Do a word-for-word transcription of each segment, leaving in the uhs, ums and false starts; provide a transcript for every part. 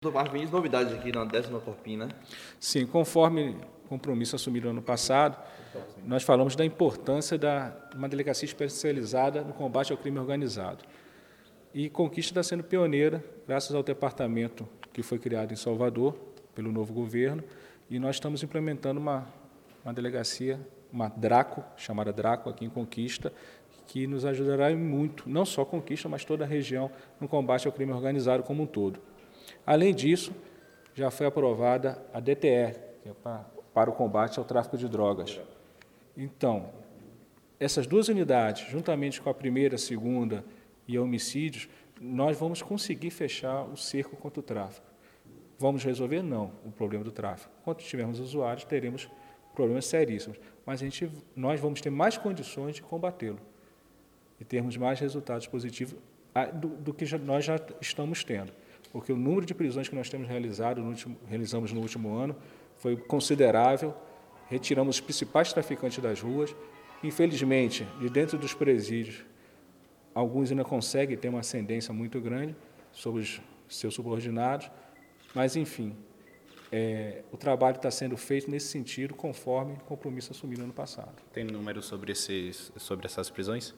As novidades aqui na décima Corpim, né? Sim, conforme compromisso assumido no ano passado, nós falamos da importância de uma delegacia especializada no combate ao crime organizado. E Conquista está sendo pioneira, graças ao departamento que foi criado em Salvador, pelo novo governo, e nós estamos implementando uma, uma delegacia, uma DRACO, chamada DRACO aqui em Conquista, que nos ajudará muito, não só Conquista, mas toda a região, no combate ao crime organizado como um todo. Além disso, já foi aprovada a D T E, que é para, para o combate ao tráfico de drogas. Então, essas duas unidades, juntamente com a primeira, a segunda e a homicídios, nós vamos conseguir fechar o cerco contra o tráfico. Vamos resolver? Não, o problema do tráfico. Quando tivermos usuários, teremos problemas seríssimos, mas a gente, nós vamos ter mais condições de combatê-lo e termos mais resultados positivos do, do que já, nós já estamos tendo. Porque o número de prisões que nós temos realizado, no último, realizamos no último ano foi considerável, retiramos os principais traficantes das ruas. Infelizmente, de dentro dos presídios, alguns ainda conseguem ter uma ascendência muito grande sobre os seus subordinados, mas, enfim, é, o trabalho está sendo feito nesse sentido, conforme o compromisso assumido no ano passado. Tem número sobre, esses, sobre essas prisões?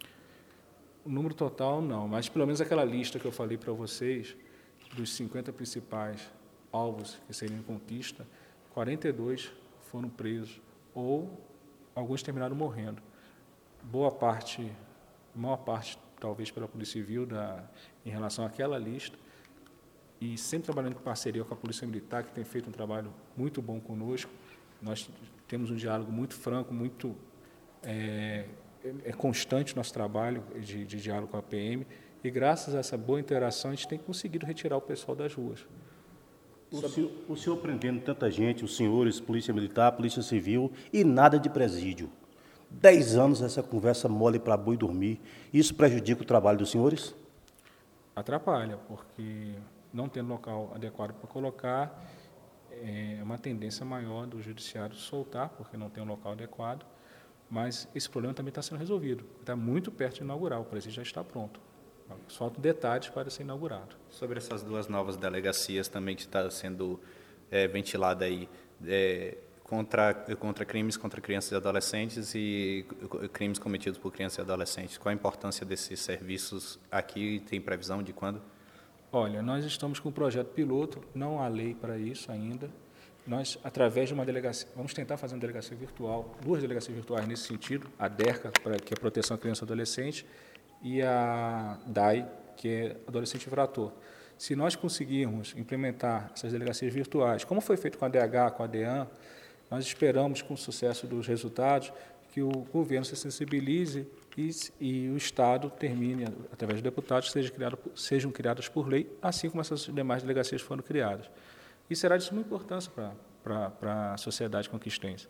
O número total, não, mas pelo menos aquela lista que eu falei para vocês, dos cinquenta principais alvos que seriam em Conquista, quarenta e dois foram presos ou alguns terminaram morrendo. Boa parte, maior parte, talvez pela Polícia Civil, da, em relação àquela lista, e sempre trabalhando em parceria com a Polícia Militar, que tem feito um trabalho muito bom conosco. Nós temos um diálogo muito franco, muito é, é constante o nosso trabalho de, de diálogo com a P M, e graças a essa boa interação, a gente tem conseguido retirar o pessoal das ruas. O senhor, o senhor prendendo tanta gente, os senhores, Polícia Militar, Polícia Civil, e nada de presídio. Dez anos essa conversa mole para boi dormir. Isso prejudica o trabalho dos senhores? Atrapalha, porque não tendo local adequado para colocar, é uma tendência maior do judiciário soltar, porque não tem um local adequado, mas esse problema também está sendo resolvido. Está muito perto de inaugurar, o presídio já está pronto. Só detalhes para ser inaugurado. Sobre essas duas novas delegacias também que está sendo é, ventilada aí, é, contra, contra crimes contra crianças e adolescentes e crimes cometidos por crianças e adolescentes. Qual a importância desses serviços aqui? Tem previsão de quando? Olha, nós estamos com um projeto piloto, não há lei para isso ainda. Nós, através de uma delegacia, vamos tentar fazer uma delegacia virtual, duas delegacias virtuais nesse sentido, a DERCA, que é a Proteção à Criança e Adolescente, e a D A I, que é Adolescente Infrator. Se nós conseguirmos implementar essas delegacias virtuais, como foi feito com a D H, com a DEAN, nós esperamos, com o sucesso dos resultados, que o governo se sensibilize e, e o Estado termine, através dos deputados, seja criado, sejam criadas por lei, assim como essas demais delegacias foram criadas. E será de suma importância para a sociedade conquistense.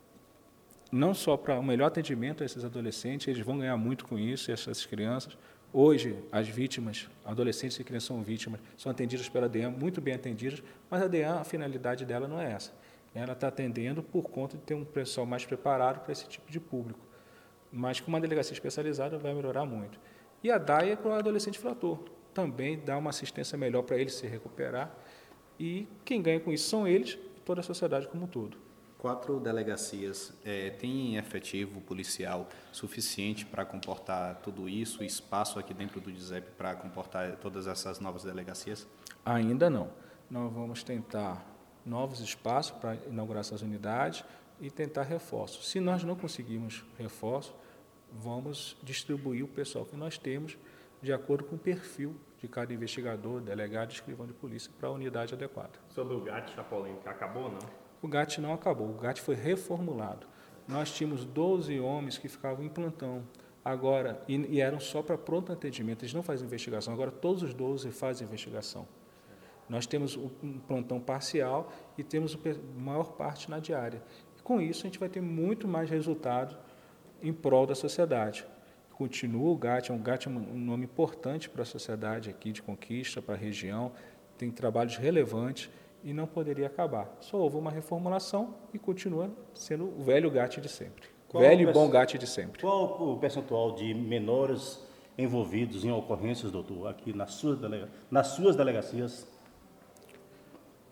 Não só para um melhor atendimento a esses adolescentes, eles vão ganhar muito com isso, essas crianças. Hoje, as vítimas, adolescentes e crianças são vítimas, são atendidas pela DEAN, muito bem atendidas, mas a DEAN, a finalidade dela não é essa. Ela está atendendo por conta de ter um pessoal mais preparado para esse tipo de público. Mas com uma delegacia especializada vai melhorar muito. E a D A I é para o adolescente infrator, também dá uma assistência melhor para ele se recuperar, e quem ganha com isso são eles e toda a sociedade como um todo. Quatro delegacias, é, tem efetivo policial suficiente para comportar tudo isso, espaço aqui dentro do DISEP para comportar todas essas novas delegacias? Ainda não. Nós vamos tentar novos espaços para inaugurar essas unidades e tentar reforços. Se nós não conseguirmos reforço, vamos distribuir o pessoal que nós temos de acordo com o perfil de cada investigador, delegado e escrivão de polícia para a unidade adequada. Sobre o G A T, a polêmica acabou ou não? O G A T não acabou, o G A T foi reformulado. Nós tínhamos doze homens que ficavam em plantão, agora, e, e eram só para pronto atendimento, eles não fazem investigação, agora todos os doze fazem investigação. Nós temos um plantão parcial e temos a maior parte na diária. E com isso, a gente vai ter muito mais resultado em prol da sociedade. Continua o G A T, o G A T é um nome importante para a sociedade aqui de Conquista, para a região, tem trabalhos relevantes, e não poderia acabar. Só houve uma reformulação e continua sendo o velho G A T de sempre. Qual velho e bom G A T de sempre. Qual o percentual de menores envolvidos em ocorrências, doutor, aqui nas suas, delega nas suas delegacias?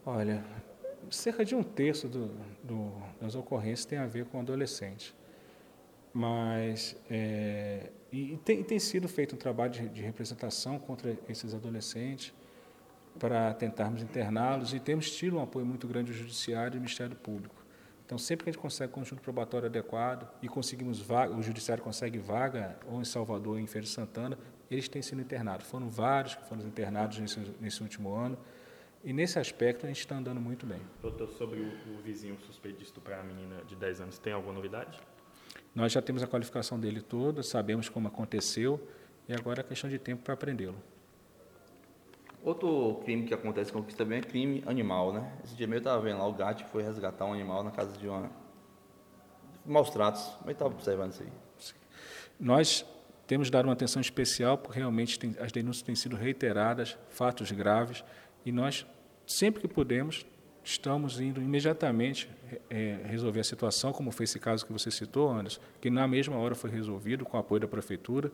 Olha, cerca de um terço do, do, das ocorrências tem a ver com adolescentes. Mas é, e, e tem, tem sido feito um trabalho de, de representação contra esses adolescentes para tentarmos interná-los e temos tido um apoio muito grande do Judiciário e do Ministério Público. Então, sempre que a gente consegue conjunto probatório adequado e conseguimos vaga, o Judiciário consegue vaga ou em Salvador ou em Feira de Santana, eles têm sido internados. Foram vários que foram internados nesse, nesse último ano e, nesse aspecto, a gente está andando muito bem. Doutor, sobre o, o vizinho suspeito de estuprar a menina de dez anos, tem alguma novidade? Nós já temos a qualificação dele toda, sabemos como aconteceu e agora é questão de tempo para prendê-lo. Outro crime que acontece em Conquista também é crime animal, né? Esse dia mesmo eu estava vendo lá, o gato foi resgatar um animal na casa de uma... maus tratos. Como é que estava observando isso aí? Nós temos dado uma atenção especial porque realmente tem, as denúncias têm sido reiteradas, fatos graves, e nós, sempre que podemos, estamos indo imediatamente é, resolver a situação, como foi esse caso que você citou, Anderson, que na mesma hora foi resolvido com o apoio da Prefeitura,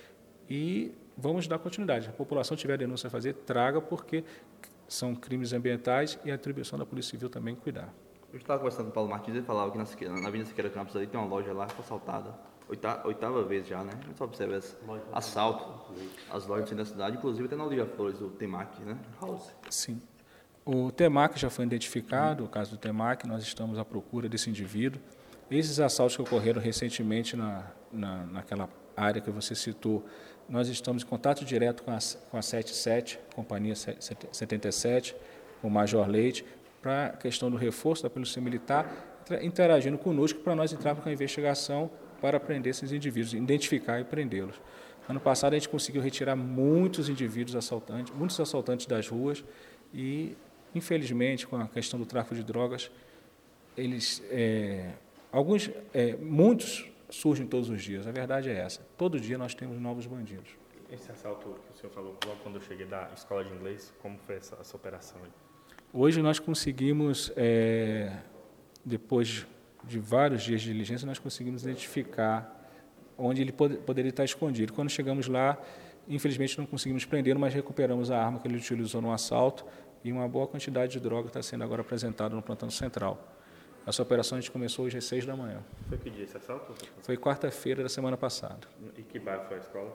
e vamos dar continuidade. A população tiver denúncia a fazer, traga, porque são crimes ambientais e a atribuição da Polícia Civil também cuidar. Eu estava conversando com o Paulo Martins, ele falava que na, Siqueira, na Avenida Siqueira Campos ali tem uma loja lá que foi assaltada. Oitava, oitava vez já, né? A gente só observa esse assalto às lojas da cidade, inclusive até na Olivia Flores, o Temac, né? House. Sim. O Temac já foi identificado, o caso do Temac, nós estamos à procura desse indivíduo. Esses assaltos que ocorreram recentemente na, na, naquela área que você citou, nós estamos em contato direto com a, com a setenta e sete, Companhia setenta e sete, com o Major Leite, para a questão do reforço da Polícia Militar, interagindo conosco para nós entrarmos com a investigação para prender esses indivíduos, identificar e prendê-los. Ano passado a gente conseguiu retirar muitos indivíduos assaltantes, muitos assaltantes das ruas e, infelizmente, com a questão do tráfico de drogas, eles, é, alguns, é, muitos surgem todos os dias. A verdade é essa. Todo dia nós temos novos bandidos. Esse assalto que o senhor falou logo quando eu cheguei da escola de inglês, como foi essa, essa operação aí? Hoje nós conseguimos, é, depois de vários dias de diligência, nós conseguimos identificar onde ele pod poderia estar escondido. Quando chegamos lá, infelizmente não conseguimos prender, mas recuperamos a arma que ele utilizou no assalto e uma boa quantidade de droga está sendo agora apresentada no plantão central. Essa operação a gente começou hoje às seis da manhã. Foi que dia esse assalto? Foi quarta-feira da semana passada. E que bairro foi a escola?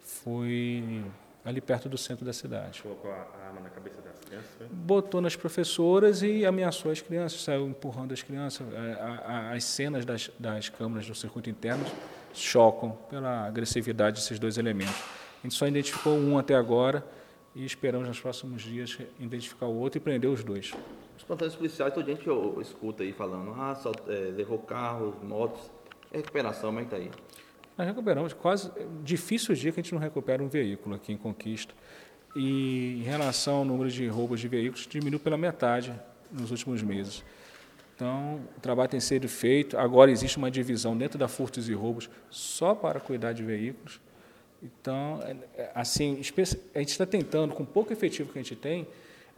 Foi ali perto do centro da cidade. Colocou a, a arma na cabeça das crianças? Foi? Botou nas professoras e ameaçou as crianças, saiu empurrando as crianças. A, a, as cenas das, das câmeras do circuito interno chocam pela agressividade desses dois elementos. A gente só identificou um até agora e esperamos nos próximos dias identificar o outro e prender os dois. Os plantões policiais, toda gente que eu escuto aí falando, ah, só, é, levou carros, motos, é recuperação, como é que está aí? Nós recuperamos quase, difícil o dia que a gente não recupera um veículo aqui em Conquista. E em relação ao número de roubos de veículos, diminuiu pela metade nos últimos meses. Então, o trabalho tem sido feito. Agora existe uma divisão dentro da furtos e roubos só para cuidar de veículos. Então, assim, a gente está tentando, com o pouco efetivo que a gente tem,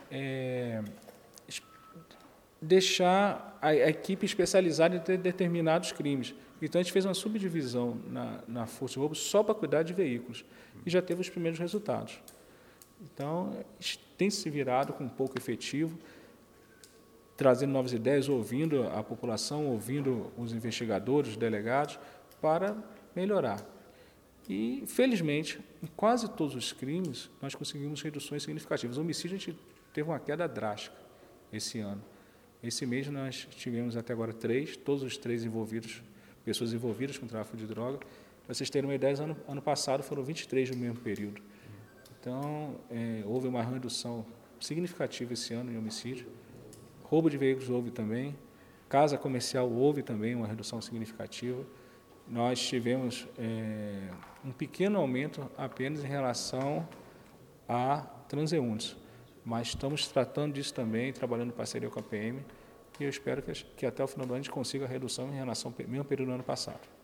é, deixar a, a equipe especializada em ter determinados crimes. Então, a gente fez uma subdivisão na, na Força de Roubo só para cuidar de veículos. E já teve os primeiros resultados. Então, tem se virado com pouco efetivo, trazendo novas ideias, ouvindo a população, ouvindo os investigadores, os delegados, para melhorar. E, felizmente, em quase todos os crimes, nós conseguimos reduções significativas. O homicídio, a gente teve uma queda drástica esse ano. Esse mês, nós tivemos até agora três, todos os três envolvidos, pessoas envolvidas com tráfico de droga. Para vocês terem uma ideia, ano, ano passado foram vinte e três no mesmo período. Então, é, houve uma redução significativa esse ano em homicídio. Roubo de veículos houve também. Casa comercial houve também uma redução significativa. Nós tivemos é, um pequeno aumento apenas em relação a transeuntes, mas estamos tratando disso também, trabalhando em parceria com a P M, e eu espero que, que até o final do ano a gente consiga a redução em relação ao mesmo período do ano passado.